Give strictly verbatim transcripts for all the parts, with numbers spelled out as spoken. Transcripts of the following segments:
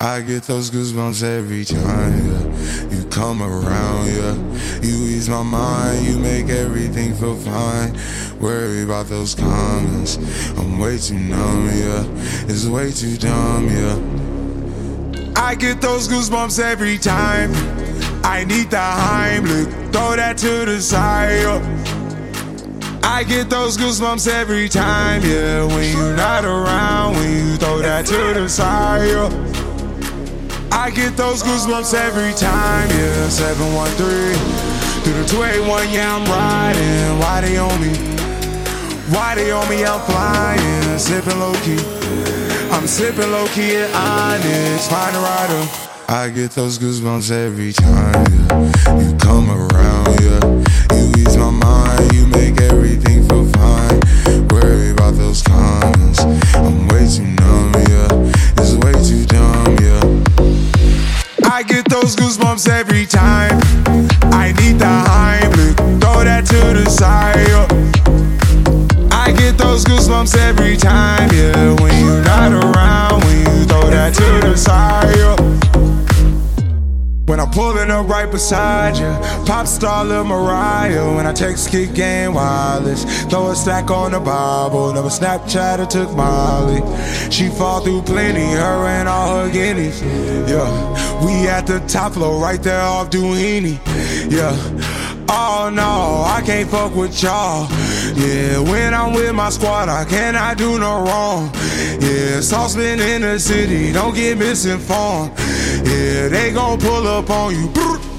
I get those goosebumps every time, yeah. You come around, yeah. You ease my mind, you make everything feel fine. Worry about those comments, I'm way too numb, yeah. It's way too dumb, yeah. I get those goosebumps every time. I need the Heimlich, throw that to the side, yeah. I get those goosebumps every time, yeah. When you're not around, when you throw that to the side, yeah. I get those goosebumps every time, yeah. seven one three through the two eight one, yeah, I'm riding. Why they on me? Why they on me? I'm flying, sipping low key. I'm sipping low key at Onyx, find a rider. I get those goosebumps every time, yeah. You come around, yeah. You ease my mind, you make everything feel fine. Worry about those comments, I'm way too numb, yeah. It's way too dumb, yeah. I get those goosebumps every time. I need the Heimlich, throw that to the side, yeah. I get those goosebumps every time, yeah. When you're not around, when you throw that to the side, yeah. When I'm pulling up right beside you, pop star Lil Mariah. When I text Kick Game Wireless, throw a stack on the Bible. Never Snapchat or took Molly. She fall through plenty, her and all her guineas. Yeah, we at the top floor, right there off Duini. Yeah, oh no, I can't fuck with y'all. Yeah, when I'm with my squad, I cannot do no wrong. Yeah, saucepan in the city, don't get misinformed. Yeah, they gon' pull up on you.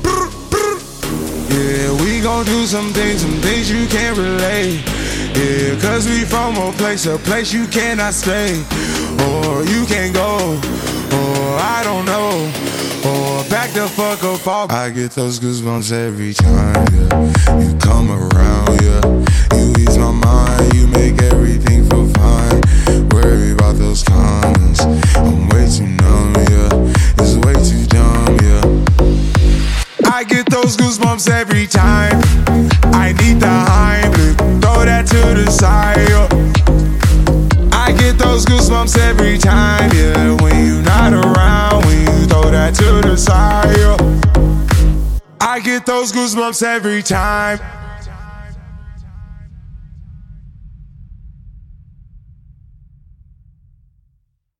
Yeah, we gon' do some things, some things you can't relate. Yeah, cause we from a place, a place you cannot stay. Or you can't go, or I don't know. Or back the fuck up off. I get those goosebumps every time, yeah. You come around, yeah. You ease my mind, you make everything feel fine. Worry about those comments, I'm way too numb, yeah. It's way too dumb, yeah. I get those goosebumps every time. I need the Heimlich, throw that to the side, yeah. I get those goosebumps every time, yeah. When you're not around, when you throw that to the side, yeah. I get those goosebumps every time.